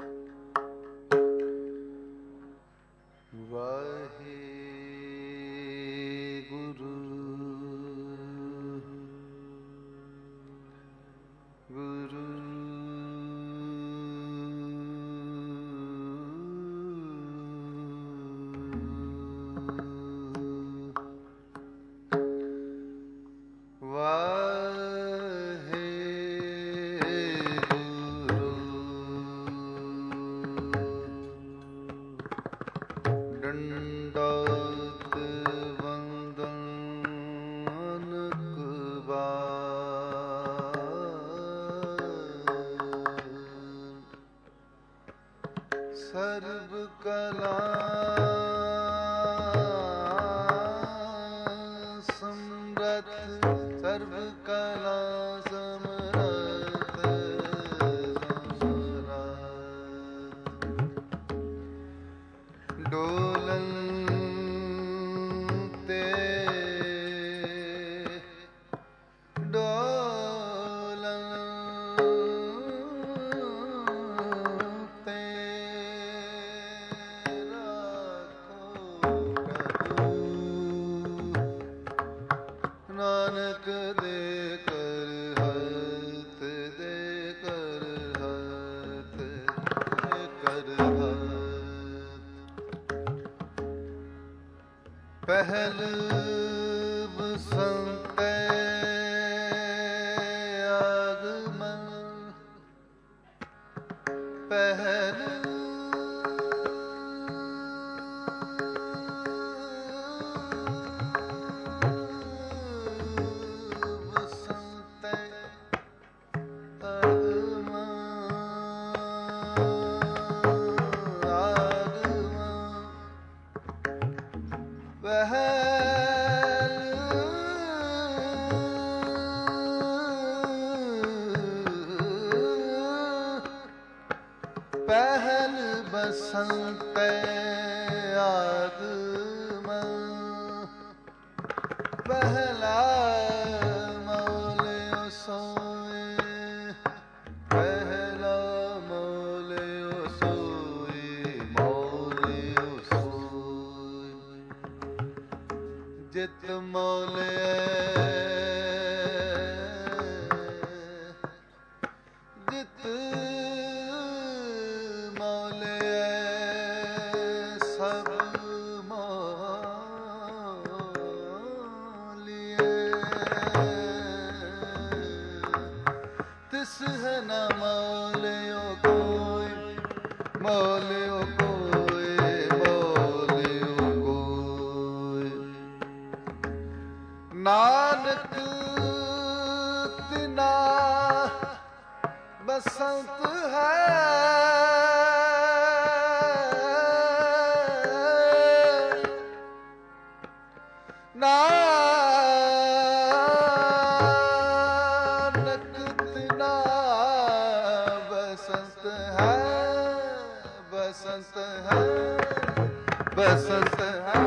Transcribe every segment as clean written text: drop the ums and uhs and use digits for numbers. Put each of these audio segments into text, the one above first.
ਸਰਬ ਕਲਾ ਸਮਰਥ, ਸਰਬ ਕਲਾ ਸਮਰਥ ਸਮਰਥ ਡੋਲਨ ਤੇ ਨਾਨਕ ਦੇ ਕਰ ਹੱਥ, ਦੇ ਕਰ ਹੱਥ, ਦੇ ਕਰ ਹੱਥ। ਪਹਿਲ ਬਸੰਤੈ ਆਗਮਨ, ਪਹਿਲ ਪਹਿਲ ਬਸੰਤੈ ਆਗਮਨ, ਪਹਿਲਾ ਮੌਲਿਓ ਸੋਏ, ਪਹਿਲਾ ਮੌਲਿਓ ਸੋਏ, ਮੌਲਿਓ ਸੋਏ। ਜਿਤ ਮੌਲਿਐ ਜਿਤ ਸਭ ਮੌਲਿਐ, ਤਿਸ ਹੈ ਨ ਮੌਲਿਓ ਕੋਈ, ਮੌਲਿਓ ਕੋਈ, ਮੌਲਿਓ ਕੋਈ। ਨਾਨਕ ਤਿਨਾ ਬਸੰਤ ਹੈ, ਨਾਨਕ ਤਿਨਾ ਬਸੰਤ ਹੈ, ਬਸੰਤ ਹੈ, ਬਸੰਤ ਹੈ।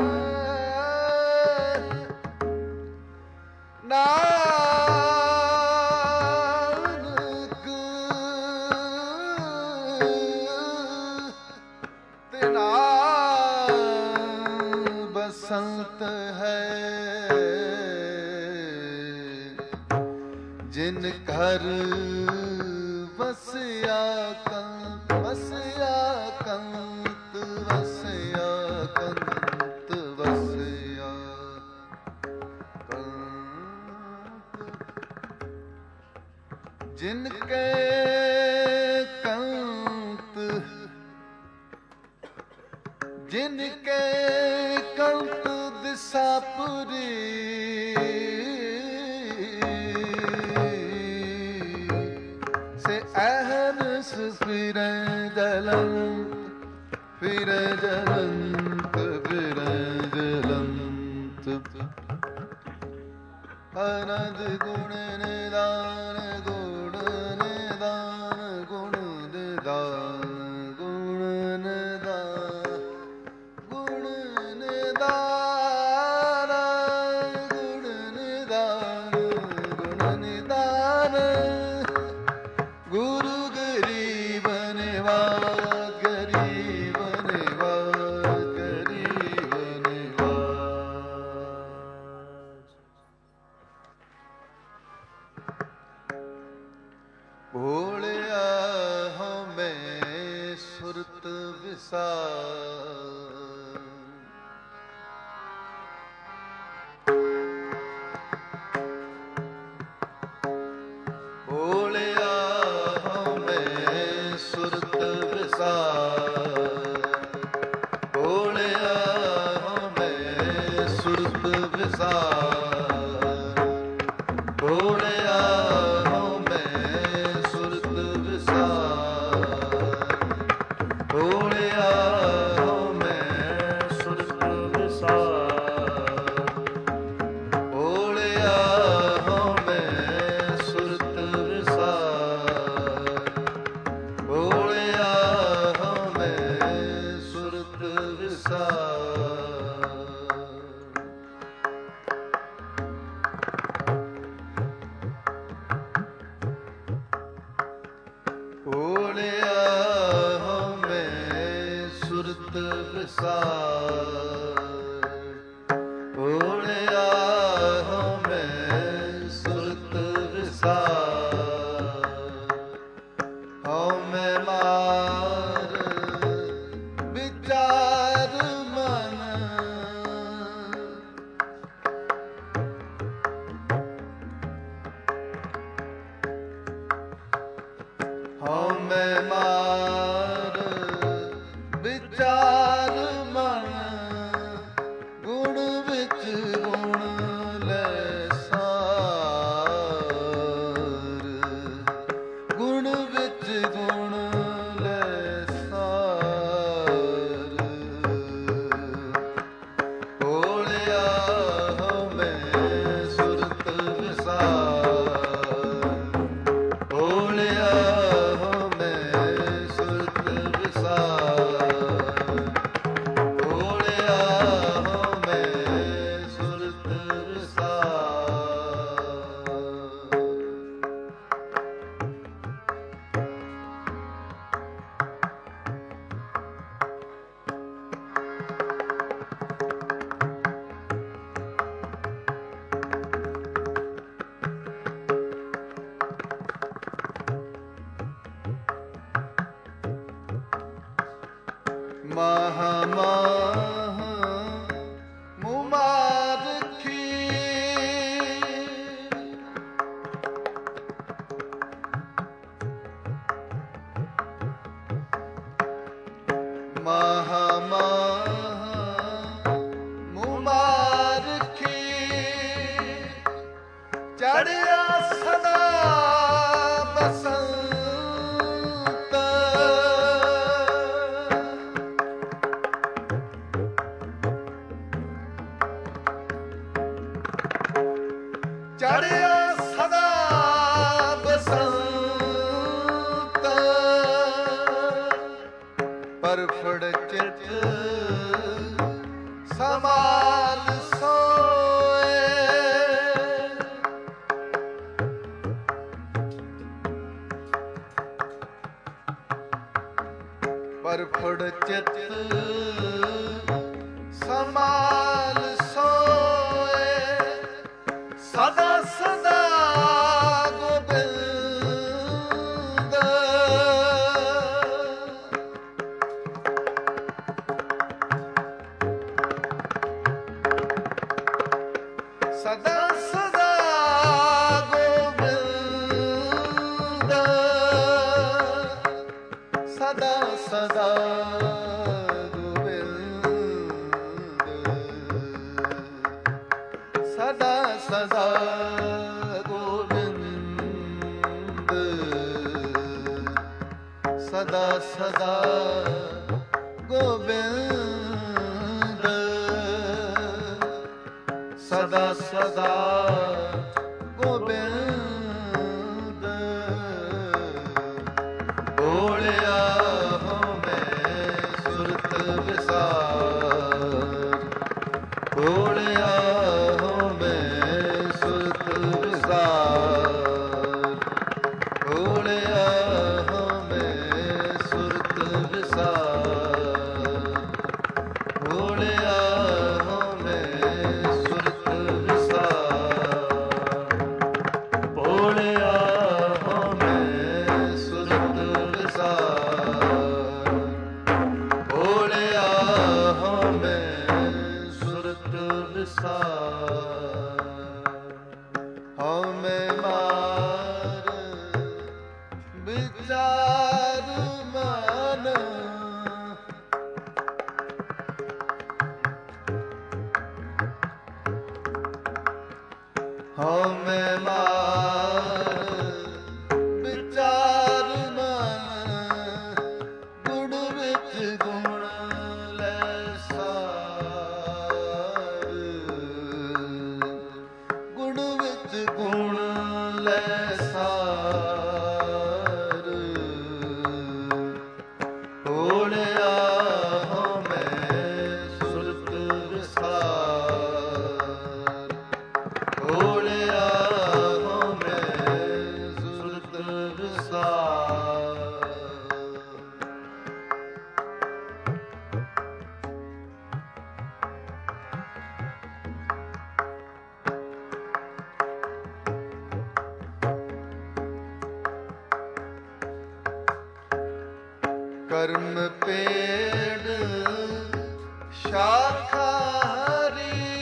ਨਾਨਕ ਤਿਨਾ ਬਸੰਤ ਹੈ, ਜਿਨ ਘਰ ਵਸਿਆ ਕੰਤ, ਵਸਿਆ ਕੰਤ, ਵਸਿਆ ਕੰਤ, ਵਸਿਆ ਕੰਤ। ਜਿਨ ਕੇ ਕੰਤ, ਜਿਨ ਕੇ ਕੰਤ ਦਿਸਾ ਪੁਰੀ, ਸੇ ਅਹਨਸ ਫਿਰੈ ਜਲੰਤ, ਫਿਰੈ ਜਲੰਤ, ਫਿਰੈ ਜਲੰਤ। ਅਨੰਦ ਗੁਣ ਨਿਦਾਨ, ਗੁਣ ਨਿਦਾਨ, ਗੁਣ ਨਿਦਾਨ, ਗੁਣ ਨਿਦਾਨ, ਗੁਣ ਨਿਦਾਨ, ਗੁਣ ਨਿਦਾਨ, ਗੁਣ ਨਿਦਾਨ। ਗੁਰੂ ਗਰੀਬ ਨਿਵਾਜ, ਵਿਸਾਰ ਭੋਲਿਆ ਮੈਂ ਸੁਰਤ ਵਿਸਾਰ ਭੋਲਿਆ ਮੈਂ ਸੁਰਤ ਵਿਸਾਰ ਭੋਲਿਆ ਮੈਂ ਸੁਰਤ ਵਿਸਾਰ ਭੋਲਿਆ ਮੈਂ ਸੁਰਤ ਵਿਸਾਰ ਭੋਲਿਆ ਮੈਂ ਸੁਰਤ ਵਿਸਾਰ ਭੋਲਿਆ ਮੈਂ ਸੁਰਤ ਵਿਸਾਰ ਭੋਲਿਆ ਮੈਂ ਸੁਰਤ ਵਿਸਾਰ ਹਉ ਮੈਂ ਮਾਰ ਵਿਚਾਰ ਮਨ ਹਉ ਮੈਂ ਮਾਰ ਵਿਚਾਰ ਮਨ ਗੁਣ ਵਿੱਚ ਗੁਣ ਲੈ ਸਾਰ ਗੁਣ ਵਿੱਚ ਗੁਣ ਲੈ ਸਾਰ ਭੋਲਿਆ ਮੈਂ ਸੁਰਤ ਵਿਸਾਰ ਭੋਲਿਆ ਮੈਂ ਸੁਰਤ ਵਿਸਾਰ ਭੋਲਿਆ ਮੈਂ ਸੁਰਤ ਵਿਸਾਰ ਮਹਾ ਮਹਾ ਮੁਬਾਰਕੀ ਮਹਾ ਮਹਾ ਮੁਬਾਰਕੀ ਚੜਿਆ ਸਦਾ ਬਸੰਤ ਚੜਿਆ ਸਦਾ ਬਸੰਤ ਪਰਫੜ ਚਿਤ ਸਮਾਲ ਸੋਏ ਪਰਫੜ ਚਿਤ ਸਮਾਲ ਸੋਏ ਸਦਾ ਸਦਾ ਗੋਬਿੰਦ ਸਦਾ ਸਦਾ ਗੋਬਿੰਦ ਸਦਾ ਸਦਾ ਸਦਾ ਸਦਾ ਗੋਬਿੰਦ ਸਦਾ ਸਦਾ ਗੋਬਿੰਦ ਸਦਾ ਸਦਾ ਗੋਬਿੰਦ ਭੋਲਿਆ ਮੈਂ ਸੁਰਤ ਵਿਸਾਰ ਭੋਲਿਆ ਭੋਲਿਆ ਮੈਂ ਸੁਰਤ ਵਿਸਾਰ ਭੋਲਿਆ ਮੈਂ ਸੁਰਤ ਵਿਸਾਰ ਕਰਮ ਪੇੜ ਸ਼ਾਖਾ ਹਰੀ,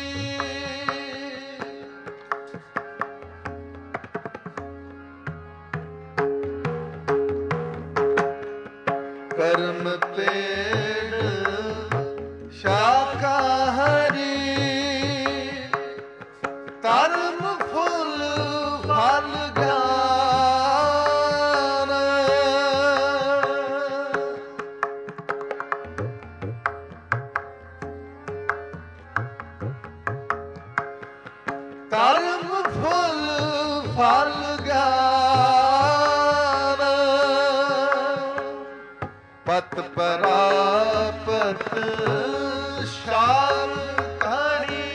ਕਰਮ ਪੇੜ ਸ਼ਾਖਾ ਹਰੀ, ਧਰਮ ਫੁੱਲ ਫਲ ਗਿਆਨ, ਧਰਮ ਫੁੱਲ ਫਲ ਗਿਆਨ, ਪਤ ਪਰਾਪਤ ਸ਼ਾਮ ਘੜੀ,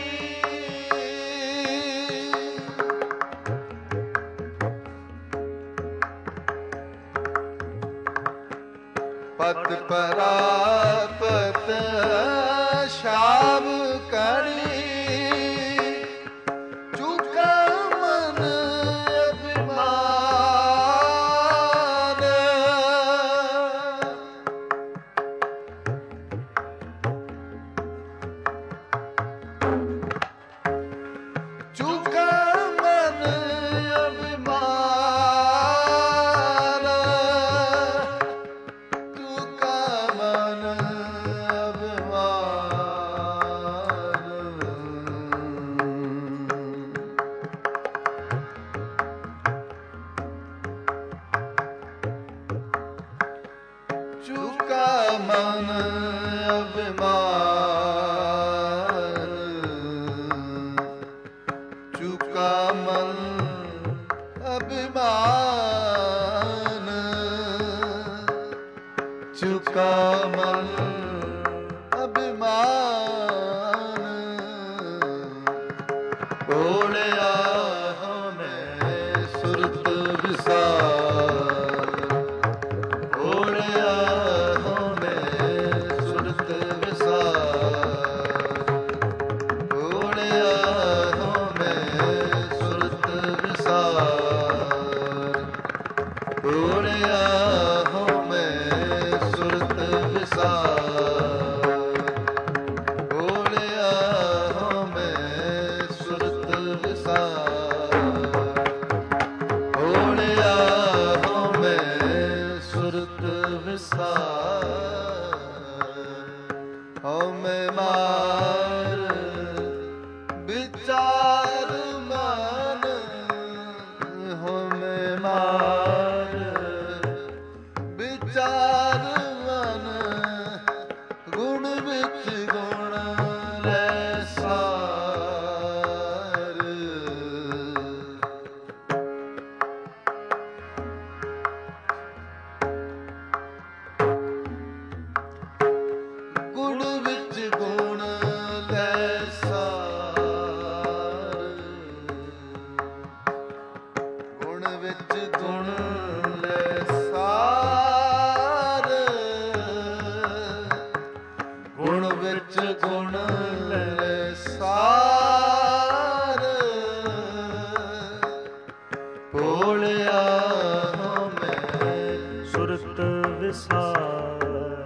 ਪਤ ਪਰਾਪਤ ਸ਼ਾਮ ਘੜੀ, ਚੁਕਾ ਮਨ ਅਭਿਮਾਨ, ਚੁਕਾ ਮਨ ਅਭਿਮਾਨ, ਚੁਕਾ ਮਨ ਅਭਿਮਾਨ, ਚੁਕਾ ਮਨ ਅਭਿਮਾਨ, ਚੁਕਾ ਮਨ ਅਭਿਮਾਨ, ਚੁਕਾ ਮਨ ਅਭਿਮਾਨ, ਕੋੜਿਆ ਹਮੈ ਸੁਰਤ ਵਿਸਾਰ, ਕੋੜਿਆ ਹਮੈ ਸੁਰਤ ਵਿਸਾਰ, ਕੋੜਿਆ ਹਮੈ ਸੁਰਤ ਵਿਸਾਰ, ਕੋੜਿਆ ਹਮੈ ਸੁਰਤ ਵਿਸਾਰ, ਕੋੜਿਆ ਹਮੈ ਸੁਰਤ ਵਿਸਾਰ, ਕੋੜਿਆ ਹਮੈ ਸੁਰਤ ਵਿਸਾਰ, ਹਮੈ ਮਾਰ ਵਿਚਾਰ ਮਨ, ਹਮੈ ਮਾਰ ਵਿਚਾਰ ਮਨ, ਗੁਣ ਵਿੱਚ ਗੁਣ ਲੈ ਸਾਰ, ਗੁਣ ਵਿੱਚ ਗੁਣ ਲੈ ਸਾਰ, ਗੁਣ ਵਿੱਚ ਗੁਣ ਲੈ ਸਾਰ, ਗੁਣ ਵਿੱਚ ਗੁਣ ਲੈ ਸਾਰ, ਭੋਲਿਆ ਹਮੈ ਸੁਰਤ ਵਿਸਾਰ,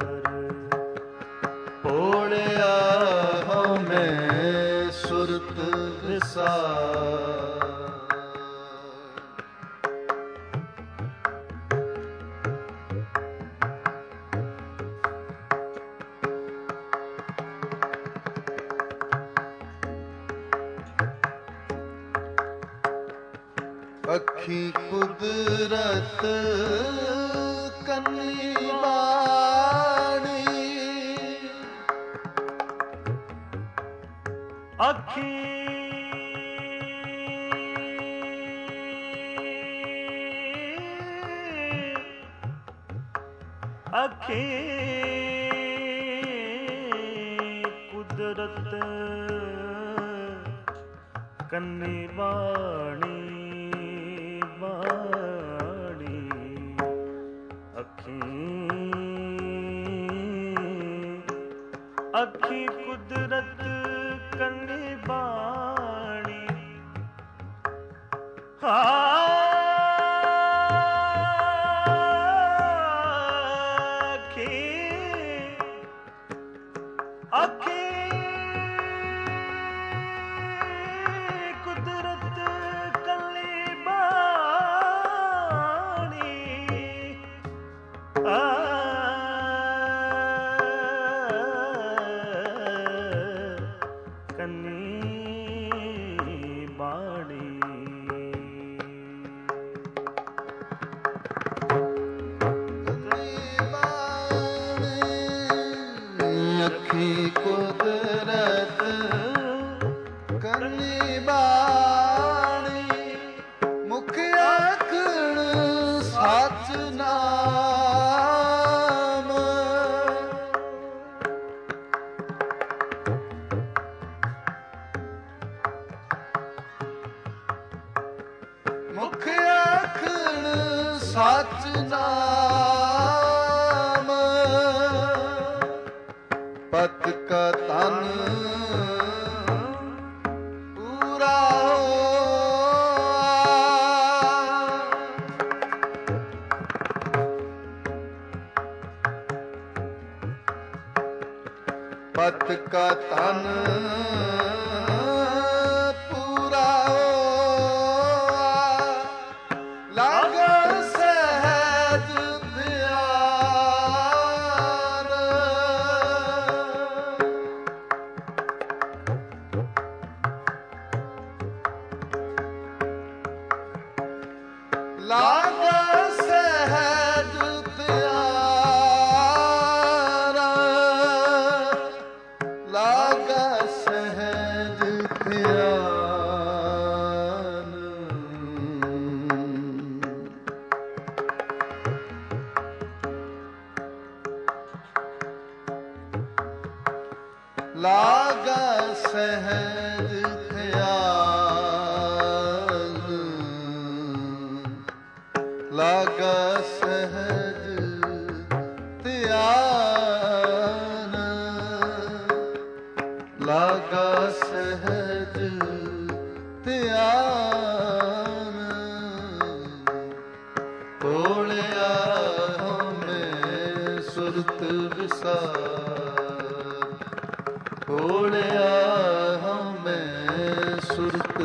ਭੋਲਿਆ ਹਮੈ ਸੁਰਤ ਵਿਸਾਰ, ਅੱਖੀ ਕੁਦਰਤ ਕੰਨੀ ਬਾਣੀ, ਅੱਖੀ ਅੱਖੀ ਕੁਦਰਤ ਕੰਨੀ ਬਾਣੀ, ਬਾਣੀ ਅੱਖੀ, ਅੱਖੀ ਕੁਦਰਤ ਕੰਨੀ ਬਾਣੀ, ਆਖੀ ਆਖੇ ਕੁਦਰਤ ਕੱਲੀ ਬਾਣੀ ਕੰਨੀ ਬਾਣੀ ਅੱਖੀ ਕੁਦਰਤ ਕੰਨੀ ਬਾਣੀ ਮੁਖ ਆਖਣ ਸਚ ਨਾਮ ਮੁਖ ਆਖਣ ਸਚ ਨਾਮ ਪਤ ਕਾ ਤਨ ਪੂਰਾ ਪਤ ਕਾ ਤਨ ਪੂਰਾ ਲਾਗਾ ਸਹਿਜ ਧਿਆਨ ਲਾਗਾ ਸਹਿਜ ਧਿਆਨ ਲਾਗਾ ਸਹਿਜ ਧਿਆਨ ਲਾਗਾ ਸਹਿਜ ਧਿਆਨ ਲਾਗਾ ਸਹਿਜ ਧਿਆਨ ਲਾਗਾ ਸਹਿਜ ਧਿਆਨ ਤੋਲਿਆ ਹਮੇ ਸੁਰਤ ਵਿਸਾਰ ਤੋਲਿਆ ਹਮੇ ਸੁਰਤ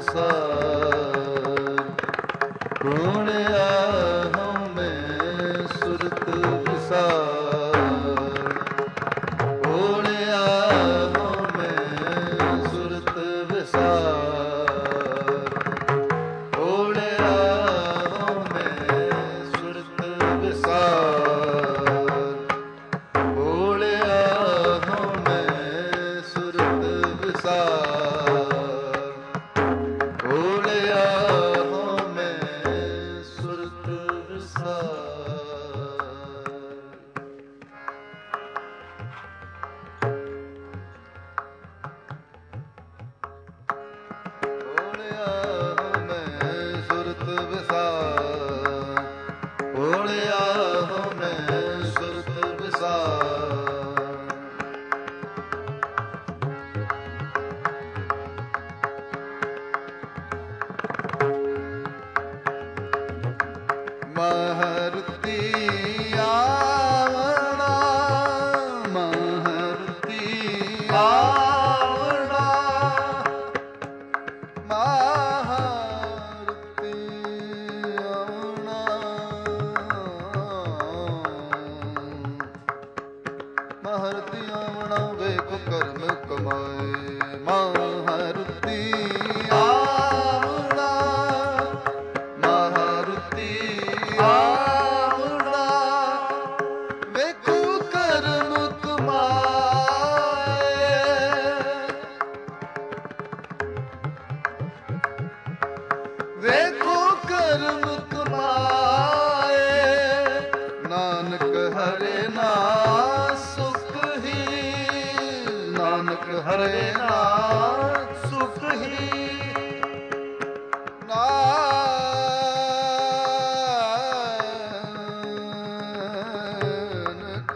ਵਿਸਾਰ ਤੋਲਿਆ ਹਮੇ ਸੁਰਤ ਵਿਸਾਰ ਤੋਲਿਆ ਹਮੇ ਸੁਰਤ ਵਿਸਾਰ ਤੋਲਿਆ ਹਮੇ ਸੁਰਤ ਵਿਸਾਰ ਤੋਲਿਆ ਹਮੇ ਸੁਰਤ ਵਿਸਾਰ ਤੋਲਿਆ ਹਮੇ ਸੁਰਤ ਵਿਸਾਰ ਤੋਲਿਆ ਹਮੇ ਸੁਰਤ ਵਿਸਾਰ ਤੋਲਿਆ ਹਮੇ ਸੁਰਤ ਵਿਸਾਰ ਮਹਰਤੀ ਆਵਣਾ ਮਹਰਤੀ ਆਵਣਾ ਮਹਰਤੀ ਆਵਣਾ ਮਹਰਤੀ ਆਵਣਾ ਵੇਖ ਕਰਮ ਕਮਾਏ ਮਹਰਤੀ ਆਵਣਾ ਮਹਰਤੀ ਆਵਣਾ ਵੇਖੋ ਕਰਮ ਕਮਾਏ ਵੇਖੋ ਕਰਮ ਕਮਾਏ ਨਾਨਕ ਹਰੇ ਨਾ ਸੁਖ ਹੀ ਨਾਨਕ ਹਰੇ ਨਾ ਸੁਖ ਹੀ ਨਾਨਕ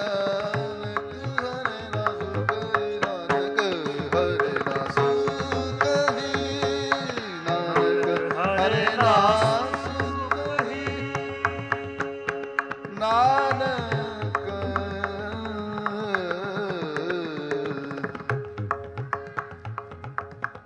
ਨਾਨਕ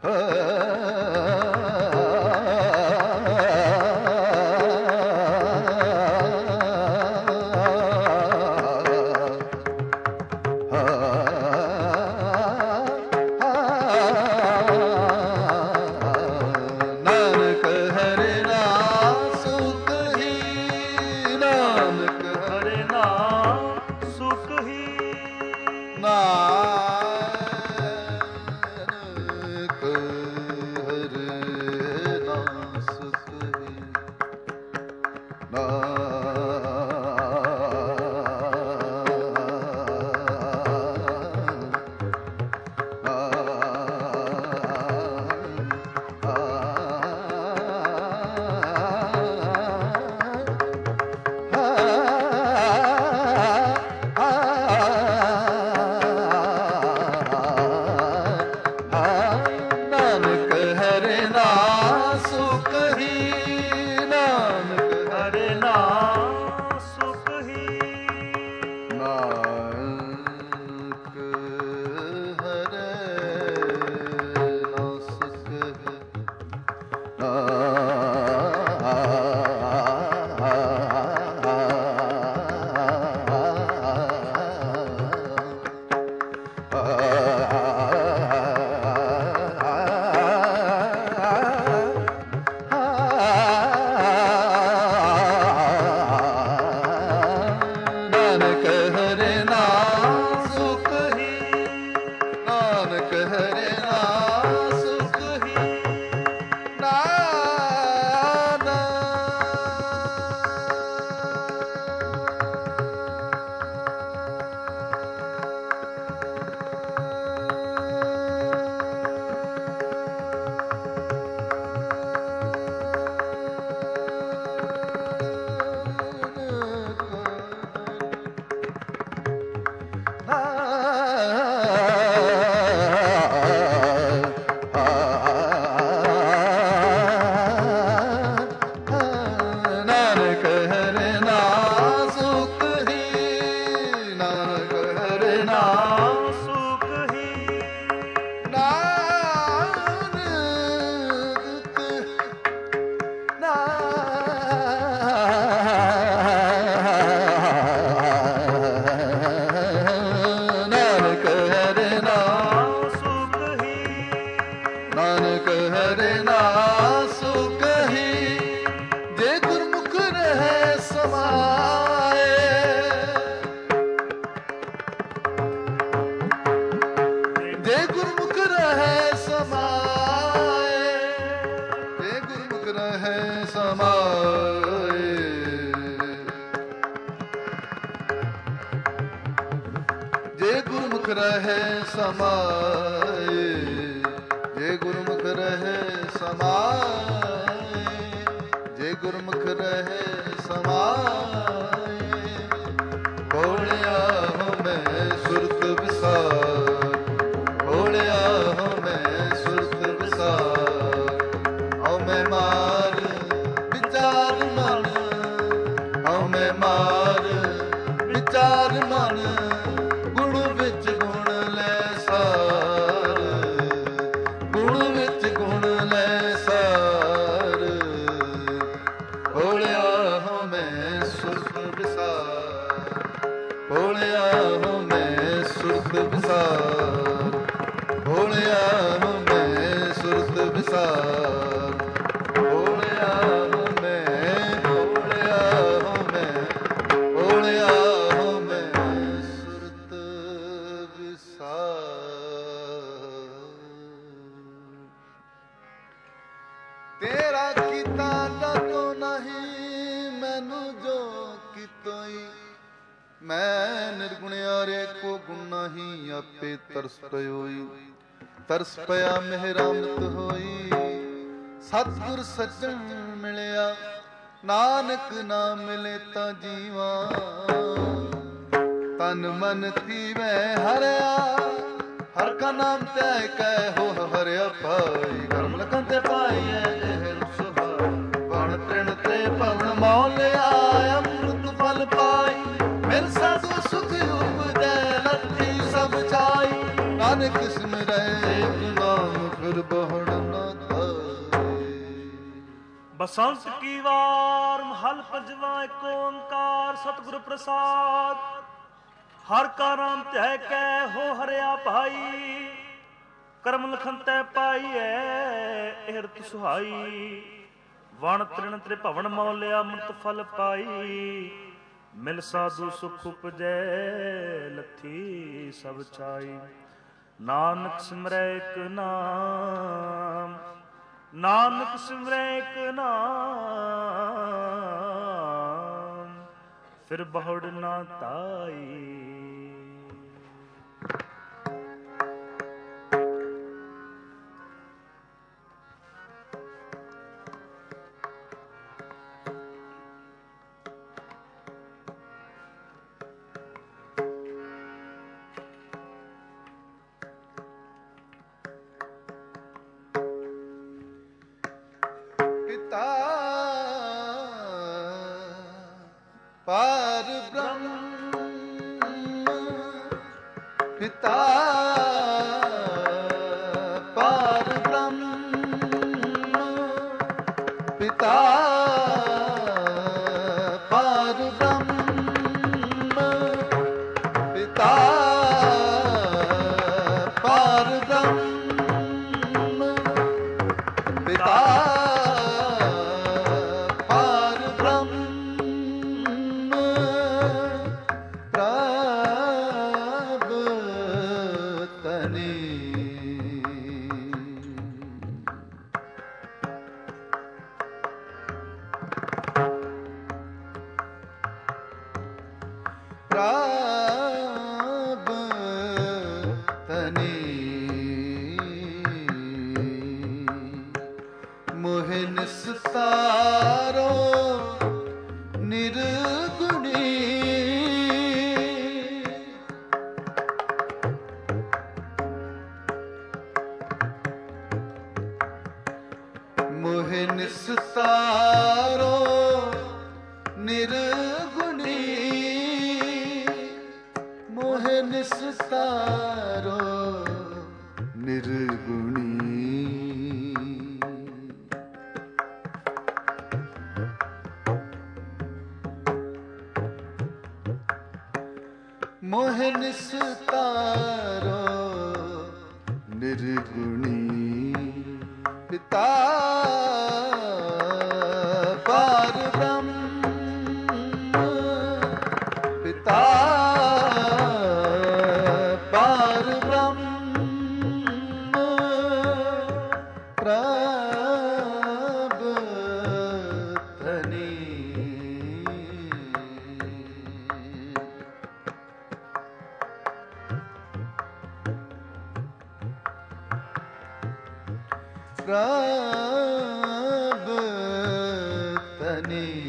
ਤਰਸ ਪਿਆ ਮਿਹਰਮਤ ਹੋਈ, ਸਤਿਗੁਰ ਸੱਜਣ ਮਿਲਿਆ, ਨਾਨਕ ਨਾ ਮਿਲੇ ਤਾਂ ਜੀਵਾ, ਤਨ ਮਨ ਥੀਵੈ ਹਰਿਆ, ਹਰ ਕਾ ਨਾਮ ਧਿਆਇ ਕੈ ਹੋ ਹਰਿਆ ਪਾਈ, ਕਰਮ ਲਖਨ ਤੇ ਪਾਈਐ ਇਹ ਸੁਭਾਈ, ਬਣ ਤ੍ਰਿਣ ਤੇ ਭਵਨ ਮੌਲ ਆਇ, ਅੰਮ੍ਰਿਤ ਫਲ ਪਾਈ, ਮਿਲ ਸਾਧੂ ਸੁਖ ਉਪਜੈ, ਲੱਥੀ ਸਭ ਛਾਈ, ਨਾਨਕ ਸਿਮਰੈ ਨਾਮ ਫਿਰ ਬਹੁੜ ਨਾ ਤਾਏ। ਬਸੰਤ ਕੀ ਵਾਰ ਮਹਲ ਪੰਜਵਾ ਏਕ ਓੰਕਾਰ ਸਤਿਗੁਰ ਪ੍ਰਸਾਦ। ਹਰ ਕਾ ਨਾਮ ਧਿਆਇ ਕੈ ਹੋ ਹਰਿਆ ਭਾਈ। ਕਰਮ ਲਖਨ ਤੈ ਪਾਈਐ ਹਿਰਤ ਸੁਹਾਈ। ਵਣ ਤ੍ਰਿਣ ਤ੍ਰਿਭਵਨ ਮੌਲਿਆ ਅੰਮ੍ਰਿਤ ਫਲ ਪਾਈ। ਮਿਲ ਸਾਧੂ ਸੁਖ ਉਪਜੈ ਲੱਥੀ ਸਭ ਛਾਈ। ਨਾਨਕ ਸਿਮਰੈ ਇਕ ਨਾਮ, ਨਾਨਕ ਸਿਮਰੈ ਇਕ ਨਾਮ, ਫਿਰ ਬਹੁੜ ਨਾ ਤਾਈ। ਪਿਤਾ ਪਾਰ ਬ੍ਰਹਮ, ਪਿਤਾ ਪਾਰ ਬ੍ਰਹਮ, ਪਿਤਾ ਪਾਰ ਬ੍ਰਹਮ, ਪਿਤਾ ਪਾਰ ਬ੍ਰਹਮ, ਪਿਤਾ ਪ੍ਰਭ ਤਨੀ ਮੋਹਿ ਨਿਸਤਾਰੋ ਨਿਰਗੁਣੀ। ਮੋਹਿ ਨਿਸਤਾਰੋ ਨਿਰਗੁਣੀ, ਮੋਹਿ ਨਿਸਤਾਰੋ ਨਿਰਗੁਣੀ। ਮੋਹਿ ਨਿਸਤਾਰੋ ਨਿਰਗੁਣੀ। ਪਿਤਾ ਪਾਰ ਬ੍ਰਹਮ, ਪਿਤਾ ਪਾਰ ਬ੍ਰਹਮ, ਪ੍ਰਭ ਧਨੀ। ਪ੍ਰਭ ਧਨੀ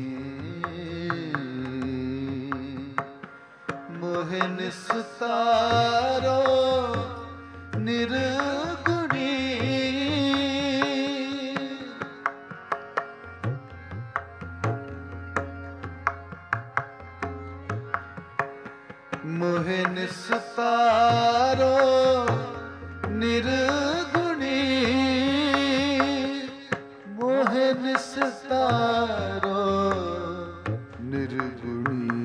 ਮੋਹਿ ਨਿਸਤਾਰੋ ਨਿਰਗੁਣੀ। ਮੋਹਿ ਨਿਸਤਾਰੋ ਨਿਰਗੁਣੀ, ਮੋਹਿ ਨਿਸਤਾਰੋ ਨਿਰਗੁਣੀ।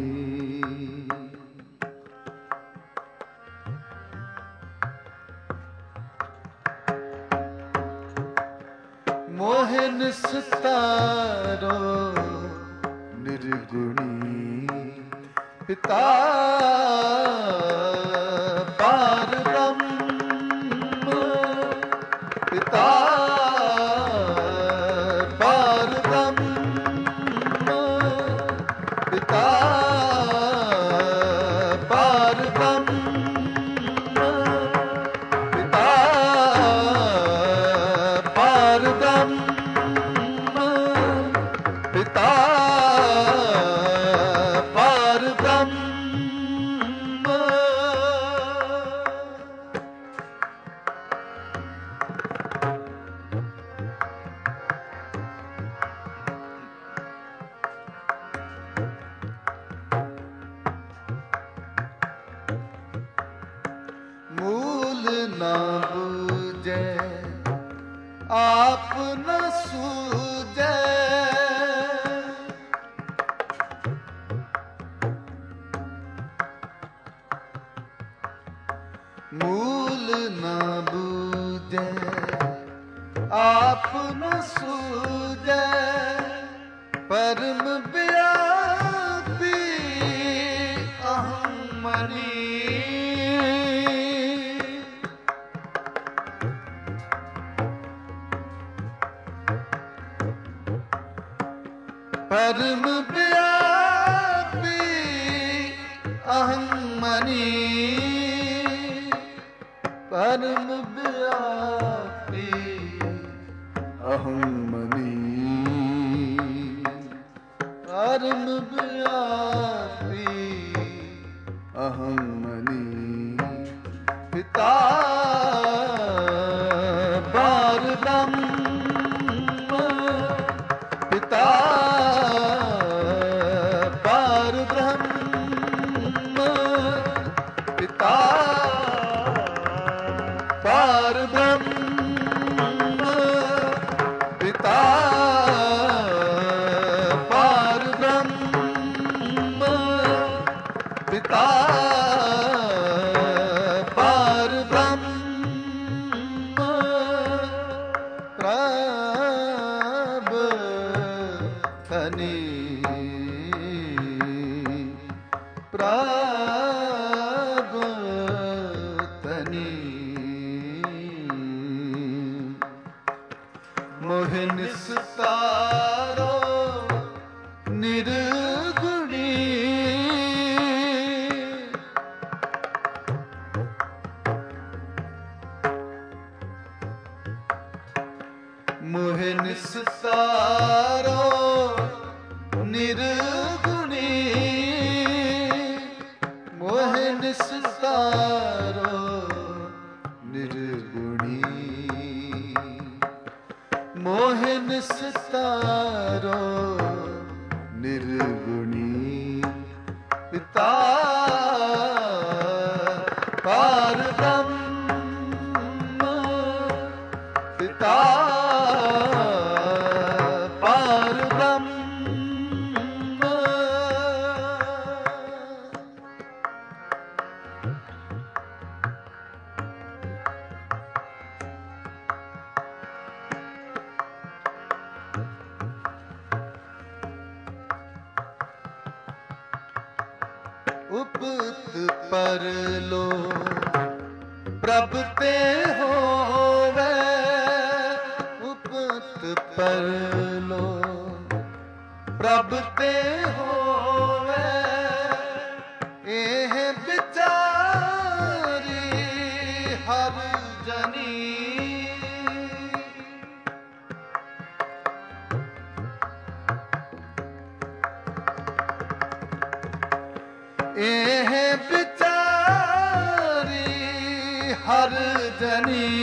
ਮੋਹਿ ਨਿਸਤਾਰੋ ਨਿਰਗੁਣੀ। ਪਿਤਾ ਪਾਰ ਬ੍ਰਹਮ, ਪਿਤਾ ਪਾਰ ਬ੍ਰਹਮ, ਪਿਤਾ ਪਾਰ ਬ੍ਰਹਮ, ਪਿਤਾ ਪਾਰ ਬ੍ਰਹਮ, ਪਿਤਾ ਪਾਰ ਬ੍ਰਹਮ। ਮੂਲ ਨਾ ਬੂਝੈ आप न सूझे। मूल न बूझे आप न सूझे। परम व्यापी अहं मणि। परम व्यापी अहं मणि। परम व्यापी अहं मणि। परम व्यापी अहं मणि। पिता पार ब्रह्म। पिता पार ब्रह्म। पिता पार ब्रह्म। पिता पार ब्रह्म। पिता पार ब्रह्म। प्रबथनि प्रबथनि। मोह निस्तारो निर्गुणी। मोह निस्तारो निर्गुणी। मोह निस्तारो निर्गुणी। मोह निस्तारो निर्गुणी। पिता पार ब्रह्म। पिता पार ब्रह्म। उपत परलो प्रभ ते होवे। उपत परलो प्रभ ते होवे। एह बिचारी हर जनी। एह बिचारी हर जनी।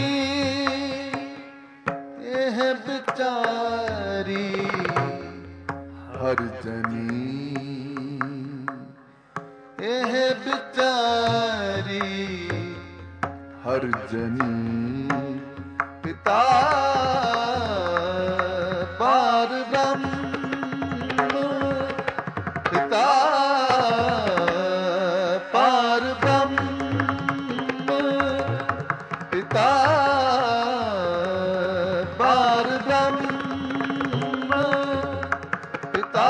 एह बिचारी हर जनी। एह बिचारी हर जनी। पिता पार ब्रह्म। पिता पार ब्रह्म। पिता पार ब्रह्म। पिता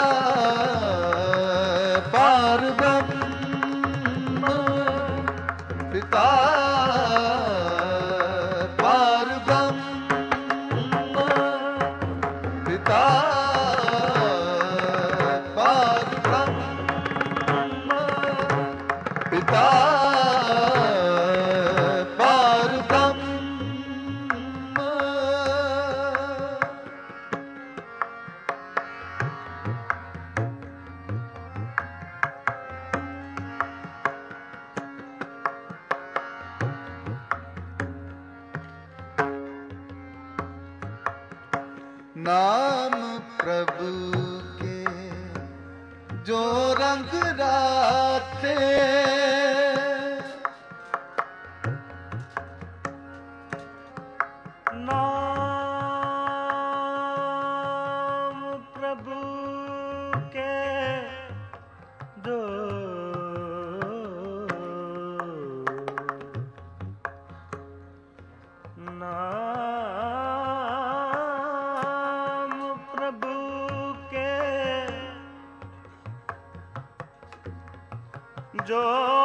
पार ब्रह्म। पिता पार ब्रह्म। पिता पार ब्रह्म। पिता पार ब्रह्म। नाम प्रभु के जो रंग राते। नाम ਜੋ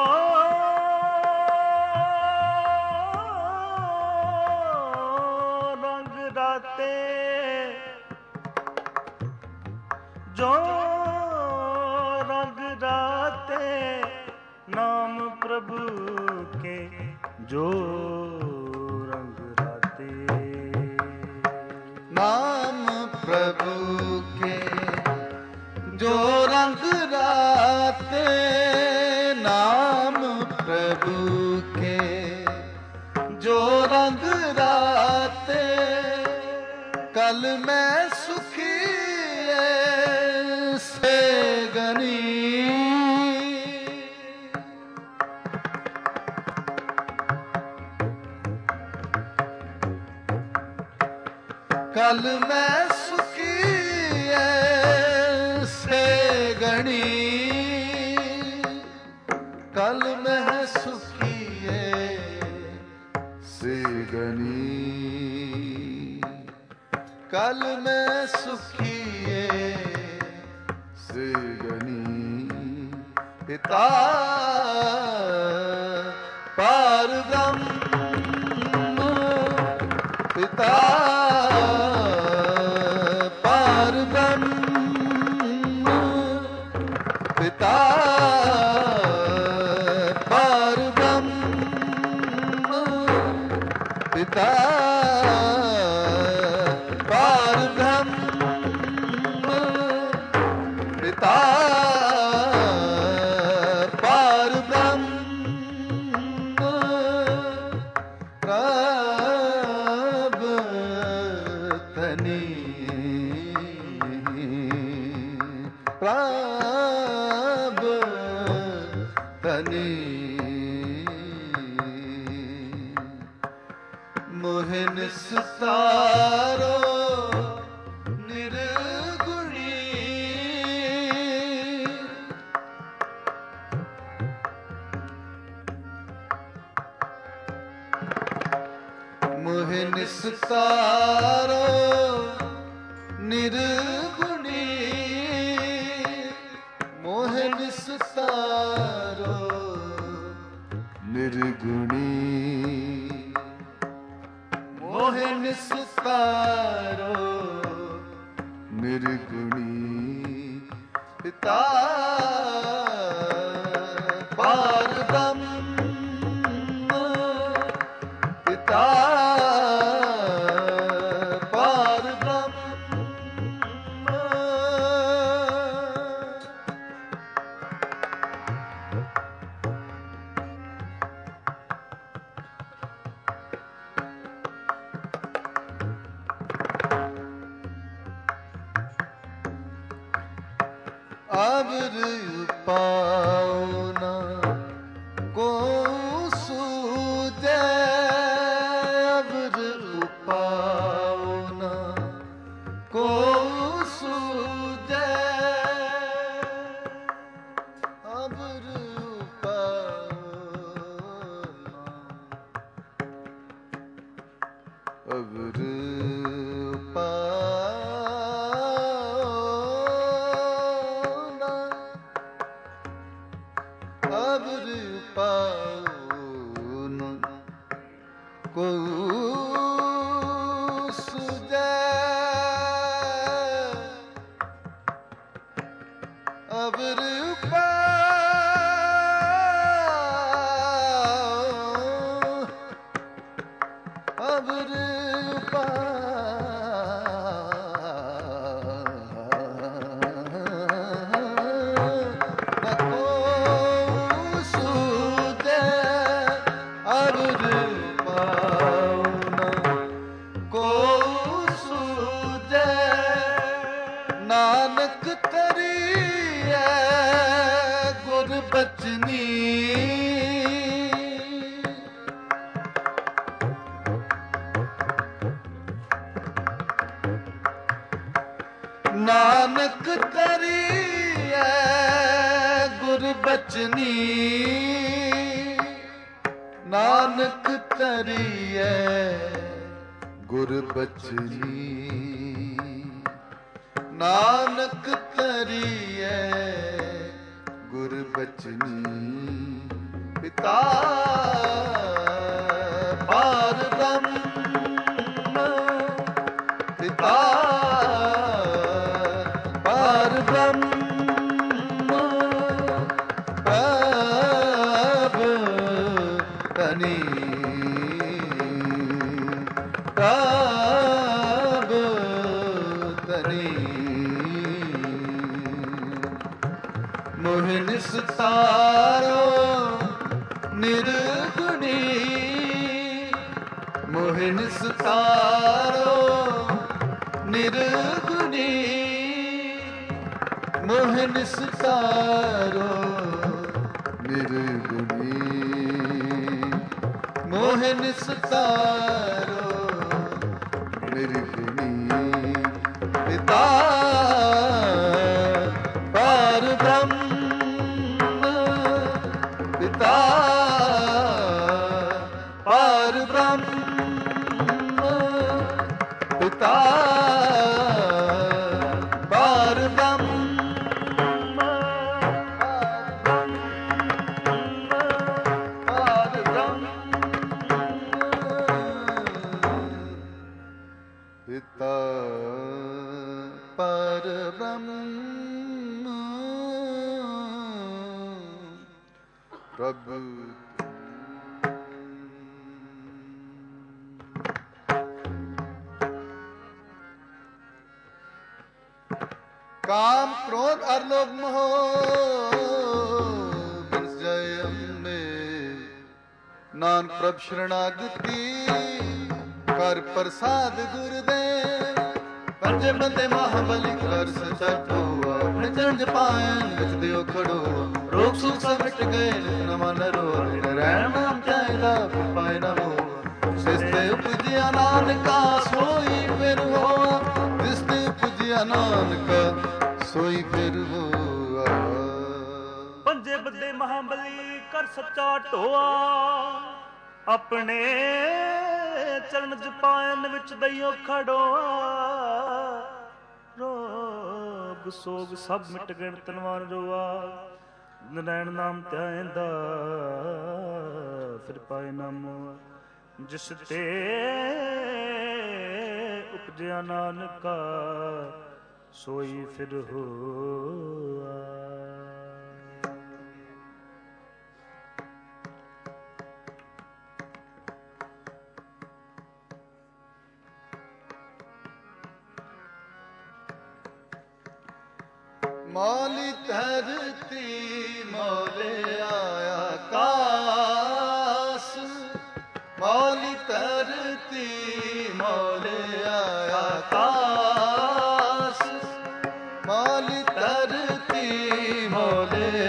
ਰੰਗ ਰਾਤੇ, ਜੋ रंग राते, नाम प्रभु के जो रंग राते, नाम प्रभु के जो रंग राते, नाम प्रभु के जो रंग राते, कल मैं सुखी से गनी, कल मैं सुखी से गणी, कल मैं सुखी से गनी, कल मैं सुखी से गनी। पिता पारब्रह्म, पिता पारब्रह्म, पिता पारब्रह्म, पिता पारब्रह्म, पिता मोहिन सितारो निर्गुणी, मोहिन सितारो निर्गुणी, मोहिन सितारो निर्गुणी, मोहिन सितारो निर्गुणी। पिता पारब्रह्म, पिता पारब्रह्म, अबर पाओ ना को सूझे, अबर पाओ ना को सूझे, अबर पाओ ना, अबर अबर पाउन को सुझे, अबर पाओ, अबर नानक तरिए गुर बचनी, नानक तरिए गुर बचनी, नानक तरिए गुर बचनी, नानक तरिए ਗੁਰ ਬਚਨੀ ਪਿਤਾ ਪਾਰ ਬ੍ਰਹਮ ਪਿਤਾ ਪਾਰ ਬ੍ਰਹਮ ਪ੍ਰਭ ਤਨੀ ਪ੍ਰਭ ਤਨੀ ਮੋਹਿ ਨਿਸਤਾਰੋ ਨਿਰਗੁਣੀ ਮੋਹਿ ਨਿਸਤਾਰੋ ਨਿਰਗੁਣੀ ਮੋਹਿ ਨਿਸਤਾਰੋ ਨਿਰਗੁਣੀ ਮੋਹਿ ਨਿਸਤਾਰੋ ਨਿਰਗੁਣੀ ਪਿਤਾ ਪਾਰ ਬ੍ਰਹਮ ਪਿਤਾ ਪਾਰ ਬ੍ਰਹਮ ਪਿਤਾ ਪਾਰ ਬ੍ਰਹਮ ਪਾਰ ਬ੍ਰਹਮ ਪਿਤਾ ਪਾਰ ਬ੍ਰਹਮ ਪ੍ਰਭੂ ਕਾਮ ਕ੍ਰੋਧ ਅਰ ਲੋਭ ਮੋਹ ਬਿਨਸ ਜੈ ਅੰਬੇ ਨਾਨਕ ਪ੍ਰਭ ਸ਼ਰਣਾਗਤੀ ਕਰ ਪ੍ਰਸਾਦ ਗੁਰਦੇਵ ਪੰਜੇ ਬੰਦੇ ਮਹਾਬਲੀ ਕਰ ਸਚਟੋ ਆਪਣੇ ਚਰਨ ਜਪਾਇਨ ਵਿੱਚ ਦਿਓ ਖੜੋ ਰੋਗ ਸੁਖ ਸਭ ਮਿਟ ਗਏ ਨਿਤ ਮਨ ਰੋ ਰਹਿਣ ਨਾਮ ਚਾਹੀਦਾ ਪਾਇ ਨਾ ਹੋ ਸਿਸਤੇ ਉਪਜਿਆ ਨਾਨਕਾ ਸੋਈ ਫਿਰ ਹੋਆ ਸਿਸਤੇ ਉਪਜਿਆ ਨਾਨਕਾ ਸੋਈ ਫਿਰ ਹੋਆ ਪੰਜੇ ਬੰਦੇ ਮਹਾਬਲੀ ਕਰ ਸੱਚਾ ਢੋਆ ਆਪਣੇ ਚਰਨ ਜਪਾਇਨ ਵਿੱਚ ਦਈਓ ਖੜੋਆ ਰੋਗ ਸੋਗ ਸਭ ਮਿਟ ਗਏ ਤਨਵਾਨ ਰੋਆ ਨਰੈਣ ਨਾਮ ਧਿਆਇਂਦਾ ਫਿਰ ਪਾਏ ਨਾਮ ਜਿਸ ਤੇ ਉਪਜਿਆ ਨਾਨਕਾ ਸੋਈ ਫਿਰ ਹੋਆ ਮੌਲੀ ਧਰਤੀ ਮੌਲੇ ਆਕਾਸ ਮੌਲੀ ਧਰਤੀ ਮੌਲੇ ਆਕਾਸ ਮੌਲੀ ਧਰਤੀ ਮੌਲੇ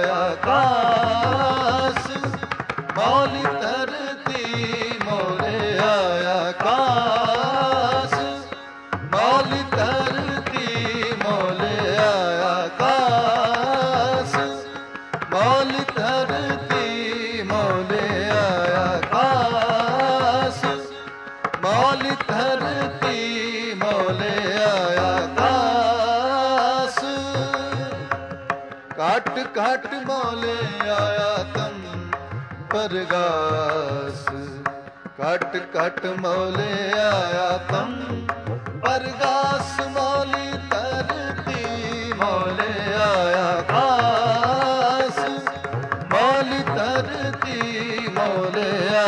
ਆਕਾਸ ਮੌਲੀ ਧਰਤੀ ਮੌਲੇ ਆਕਾਸ ਮੌਲੀ ਧਰਤੀ ਮੌਲੇ ਆਕਾਸ ਮੌਲੀ ਧਰਤੀ ਮੌਲੇ ਆਕਾਸ ਮੌਲੀ ਧਰਤੀ ਮੌਲੇ ਆਕਾਸ ਘਟ ਘਟ ਮੌਲੇ ਆਇਆ ਤਮ ਪਰਗਾਸ ਘਟ ਘਟ ਮੌਲੇ ਆਇਆ ਤਮ ਪਰਗਾਸ ਮੌਲੀ ਧਰਤੀ ਮੌਲੇ ਆਕਾਸ ਮੌਲੀ ਧਰਤੀ ਮੌਲੇ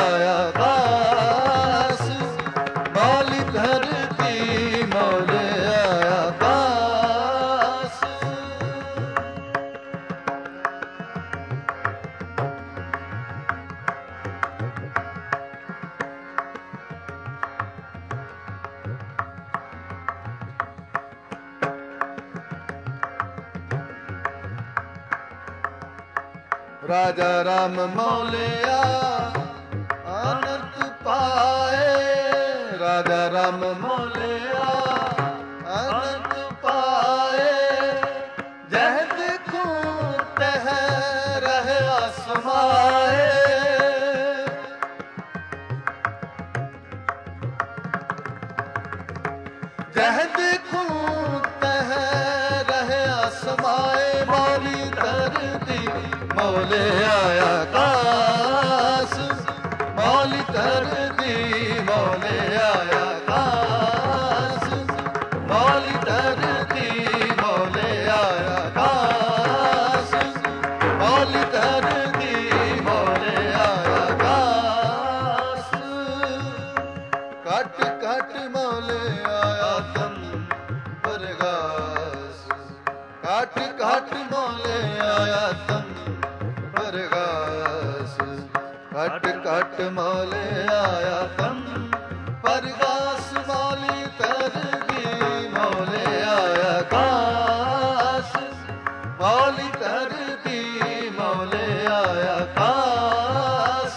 ਆਕਾਸ ਮੌਲੀ ਧਰਤੀ ਮੌਲੇ ਆਕਾਸ ਰਾਜਾ ਰਾਮ ਮੌਲਿਆ ਆਨੰਦ ਪਾਏ ਰਾਜਾ ਰਾਮ ਮੌਲਿਆ ਆਨੰਦ ਪਾਏ ਜਹ ਦੇਖੂੰ ਤਹ ਰਹਿਆ ਸਮਾਏ ਜਹ ਦੇਖੂੰ ਤਹ ਰਹਿਆ ਸਮਾਏ ਮੌਲੀ ਧਰਤੀ ਆਕਾਸ, ਮੌਲੀ ਧਰਤੀ ਮੌਲੇ ਆਕਾਸ, ਮੌਲੀ ਧਰਤੀ ਮੌਲੇ ਆਕਾਸ, ਮੌਲੀ ਧਰਤੀ ਮੌਲੇ ਆਕਾਸ। ਘਟ ਘਟ ਮੌਲੇ ਆਇਆ ਤਨ ਪਰਗਾਸ, ਘਟ ਘਟ ਮੌਲੇ ਆਇਆ ਤਨ ਪਰਗਾਸ, ਘਟ ਘਟ ਮੌਲੇ ਆਇਆ ਤਨ ਪਰਗਾਸ, ਮੌਲੀ ਧਰਤੀ ਮੌਲੇ ਆਇਆ ਕਾਸ, ਮੌਲੀ ਧਰਤੀ ਮੌਲੇ ਆਇਆ ਕਾਸ।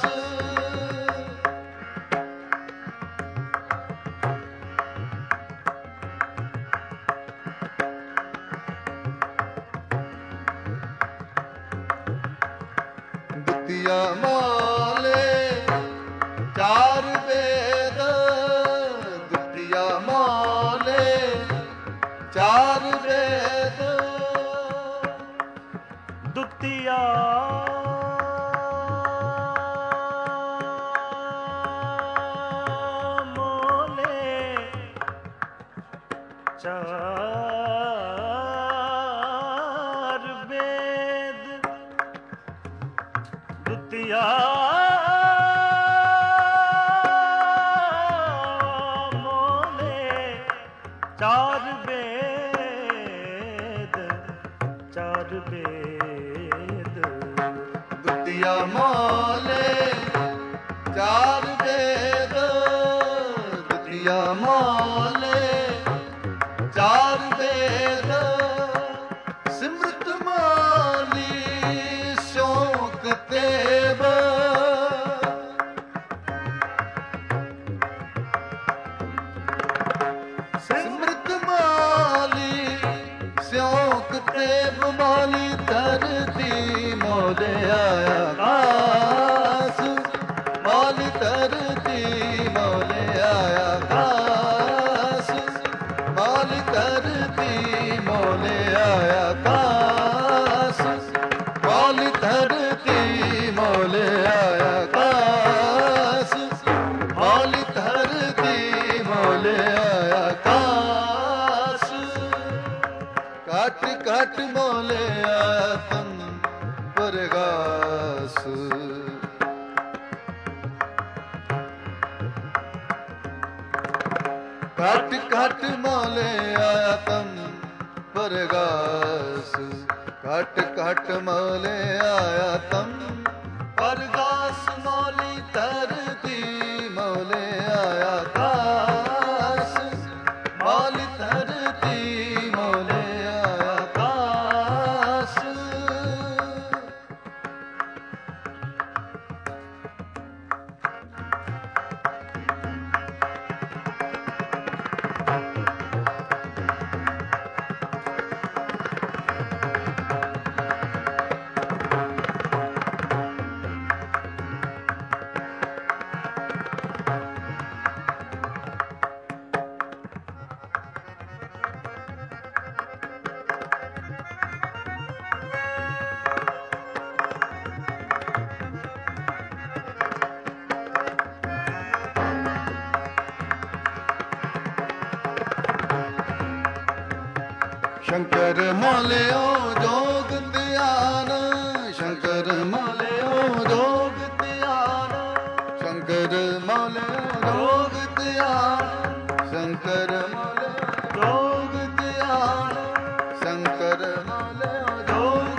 ਦੁਤੀਆ ਮੌਲੇ ਚਾਰ ਵੇਦ, ਦੁਤੀਆ ਮੌਲੇ ਚਾਰ ਵੇਦ, ਦੁਤੀਆ ਮੌਲੇ ਚਾਰ ਵੇਦ, ਦੁਤੀਆ ਮੌਲੇ ਚਾਰ ਵੇਦ, ਚਾਰ ਵੇਦ, ਦੁਤੀਆ ਮੌਲੇ ਚਾਰ ਵੇਦ, ਦੁਤੀਆ ਮੌਲੇ ਚਾਰ ਵੇਦ, ਸਿਮਰਤ ਮਾਲੀ ਸ਼ੌਕ ਤੇਬ, ਸਿਮਰਤ ਮਾਲੀ ਸ਼ੌਕ ਤੇਬ, ਮੌਲੀ ਧਰਤੀ ਮੌਲੇ ਆਕਾਸ, ਮੌਲੀ ਧਰਤੀ ਮੌਲੇ ਆਕਾਸ, ਮੌਲੀ ਧਰਤੀ ਮੌਲੇ ਆਕਾਸ, ਮੌਲੀ ਧਰਤੀ ਮੌਲੇ ਆਕਾਸ, ਮੌਲੀ ਧਰਤੀ ਮੌਲੇ ਆਕਾਸ। ਘਟ ਘਟ ਮੌਲੇ ਆਤਮ ਪਰਗਾਸ, ਘਟ ਘਟ ਮੌਲੇ ਆਤਮ ਪਰਗਾਸ, ਘਟ ਘਟ ਮੌਲੇ ਆਤਮ ਪਰਗਾਸ, ਮੌਲੀ ਧਰਤੀ ਮੌਲੇ ਆਕਾਸ, ਮੌਲੀ ਧਰਤੀ ਮੌਲੇ ਆਕਾਸ। ਸ਼ੰਕਰ ਮੌਲਿਓ ਜੋਗ ਧਿਆਨ, ਸ਼ੰਕਰ ਮੌਲਿਓ ਜੋਗ ਧਿਆਨ, ਸ਼ੰਕਰ ਮੌਲਿਓ ਜੋਗ ਧਿਆਨ, ਸ਼ੰਕਰ ਮੌਲਿਓ ਜੋਗ ਧਿਆਨ, ਸ਼ੰਕਰ ਮੌਲਿਓ ਜੋਗ